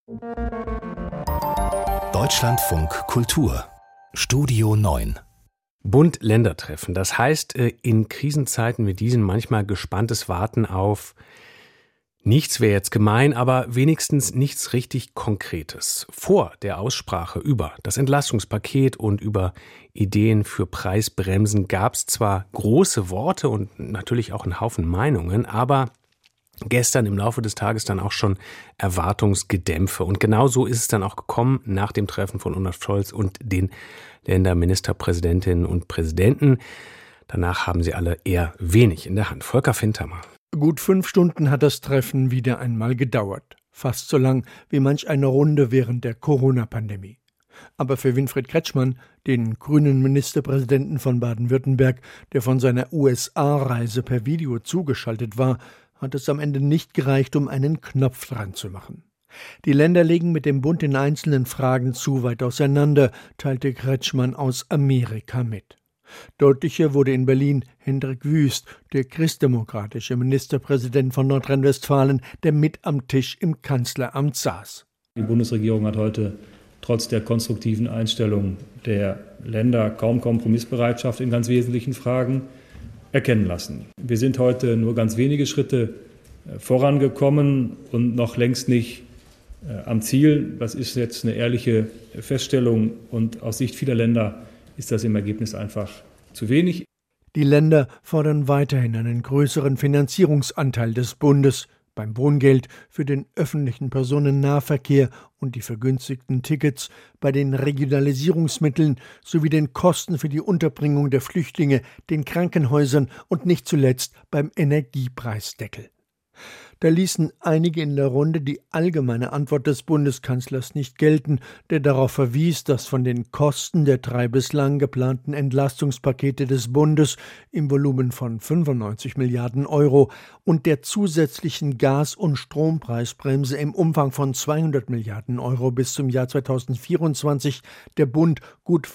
Deutschlandfunk Kultur Studio 9 Bund-Länder-Treffen. Das heißt, in Krisenzeiten wie diesen manchmal gespanntes Warten auf nichts wäre jetzt gemein, aber wenigstens nichts richtig Konkretes. Vor der Aussprache über das Entlastungspaket und über Ideen für Preisbremsen gab es zwar große Worte und natürlich auch einen Haufen Meinungen, aber gestern im Laufe des Tages dann auch schon Erwartungsgedämpfe. Und genau so ist es dann auch gekommen nach dem Treffen von Olaf Scholz und den Länderministerpräsidentinnen und Präsidenten. Danach haben sie alle eher wenig in der Hand. Volker Fintermer. Gut 5 Stunden hat das Treffen wieder einmal gedauert. Fast so lang wie manch eine Runde während der Corona-Pandemie. Aber für Winfried Kretschmann, den grünen Ministerpräsidenten von Baden-Württemberg, der von seiner USA-Reise per Video zugeschaltet war, hat es am Ende nicht gereicht, um einen Knopf dran zu machen. Die Länder liegen mit dem Bund in einzelnen Fragen zu weit auseinander, teilte Kretschmann aus Amerika mit. Deutlicher wurde in Berlin Hendrik Wüst, der christdemokratische Ministerpräsident von Nordrhein-Westfalen, der mit am Tisch im Kanzleramt saß. Die Bundesregierung hat heute trotz der konstruktiven Einstellung der Länder kaum Kompromissbereitschaft in ganz wesentlichen Fragen erkennen lassen. Wir sind heute nur ganz wenige Schritte vorangekommen und noch längst nicht am Ziel. Das ist jetzt eine ehrliche Feststellung und aus Sicht vieler Länder ist das im Ergebnis einfach zu wenig. Die Länder fordern weiterhin einen größeren Finanzierungsanteil des Bundes beim Wohngeld, für den öffentlichen Personennahverkehr und die vergünstigten Tickets, bei den Regionalisierungsmitteln sowie den Kosten für die Unterbringung der Flüchtlinge, den Krankenhäusern und nicht zuletzt beim Energiepreisdeckel. Da ließen einige in der Runde die allgemeine Antwort des Bundeskanzlers nicht gelten, der darauf verwies, dass von den Kosten der 3 bislang geplanten Entlastungspakete des Bundes im Volumen von 95 Milliarden Euro und der zusätzlichen Gas- und Strompreisbremse im Umfang von 200 Milliarden Euro bis zum Jahr 2024 der Bund gut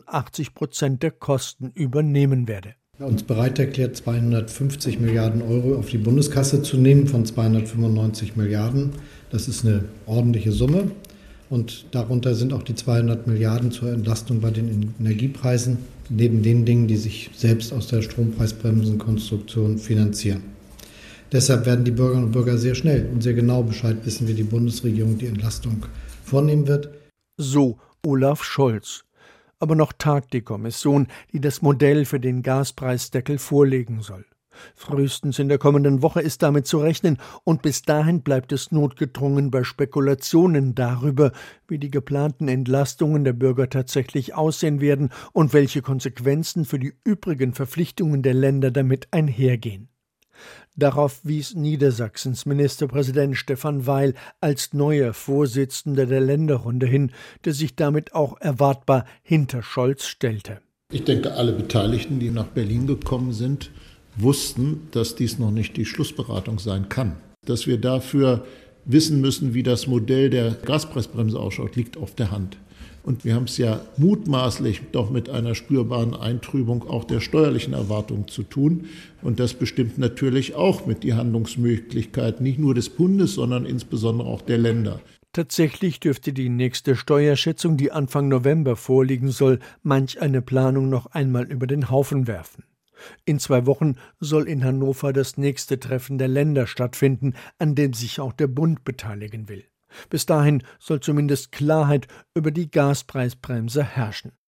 85% der Kosten übernehmen werde. Uns bereit erklärt, 250 Milliarden Euro auf die Bundeskasse zu nehmen von 295 Milliarden. Das ist eine ordentliche Summe. Und darunter sind auch die 200 Milliarden zur Entlastung bei den Energiepreisen, neben den Dingen, die sich selbst aus der Strompreisbremsenkonstruktion finanzieren. Deshalb werden die Bürgerinnen und Bürger sehr schnell und sehr genau Bescheid wissen, wie die Bundesregierung die Entlastung vornehmen wird. So Olaf Scholz. Aber noch tagt die Kommission, die das Modell für den Gaspreisdeckel vorlegen soll. Frühestens in der kommenden Woche ist damit zu rechnen und bis dahin bleibt es notgedrungen bei Spekulationen darüber, wie die geplanten Entlastungen der Bürger tatsächlich aussehen werden und welche Konsequenzen für die übrigen Verpflichtungen der Länder damit einhergehen. Darauf wies Niedersachsens Ministerpräsident Stefan Weil als neuer Vorsitzender der Länderrunde hin, der sich damit auch erwartbar hinter Scholz stellte. Ich denke, alle Beteiligten, die nach Berlin gekommen sind, wussten, dass dies noch nicht die Schlussberatung sein kann. Dass wir dafür wissen müssen, wie das Modell der Gaspreisbremse ausschaut, liegt auf der Hand. Und wir haben es ja mutmaßlich doch mit einer spürbaren Eintrübung auch der steuerlichen Erwartungen zu tun. Und das bestimmt natürlich auch mit die Handlungsmöglichkeit nicht nur des Bundes, sondern insbesondere auch der Länder. Tatsächlich dürfte die nächste Steuerschätzung, die Anfang November vorliegen soll, manch eine Planung noch einmal über den Haufen werfen. In 2 Wochen soll in Hannover das nächste Treffen der Länder stattfinden, an dem sich auch der Bund beteiligen will. Bis dahin soll zumindest Klarheit über die Gaspreisbremse herrschen.